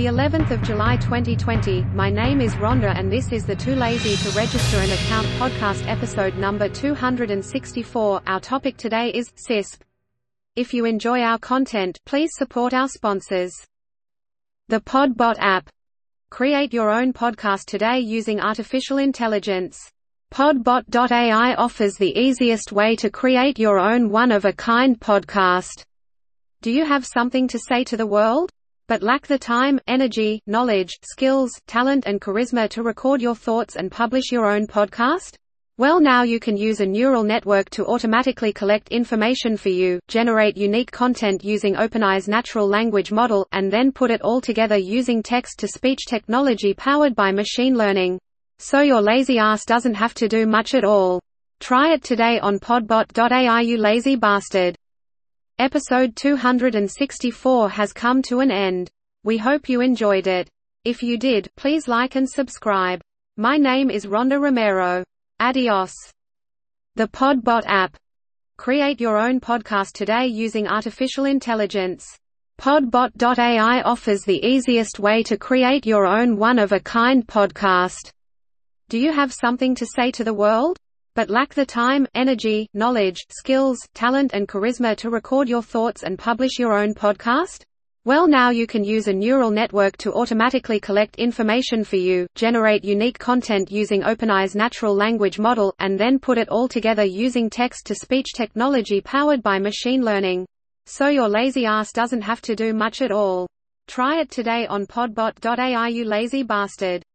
The 11th of July 2020, my name is Rhonda and this is the Too Lazy to Register an Account podcast episode number 264. Our topic today is CISP. If you enjoy our content, please support our sponsors. The Podbot app. Create your own podcast today using artificial intelligence. Podbot.ai offers the easiest way to create your own one-of-a-kind podcast. Do you have something to say to the world, but lack the time, energy, knowledge, skills, talent and charisma to record your thoughts and publish your own podcast? Well, now you can use a neural network to automatically collect information for you, generate unique content using OpenAI's natural language model, and then put it all together using text-to-speech technology powered by machine learning. So your lazy ass doesn't have to do much at all. Try it today on podbot.ai, you lazy bastard. Episode 264 has come to an end. We hope you enjoyed it. If you did, please like and subscribe. My name is Rhonda Romero. Adios. The Podbot app. Create your own podcast today using artificial intelligence. Podbot.ai offers the easiest way to create your own one-of-a-kind podcast. Do you have something to say to the world, but lack the time, energy, knowledge, skills, talent and charisma to record your thoughts and publish your own podcast? Well, now you can use a neural network to automatically collect information for you, generate unique content using OpenAI's natural language model, and then put it all together using text-to-speech technology powered by machine learning. So your lazy ass doesn't have to do much at all. Try it today on podbot.ai, you lazy bastard.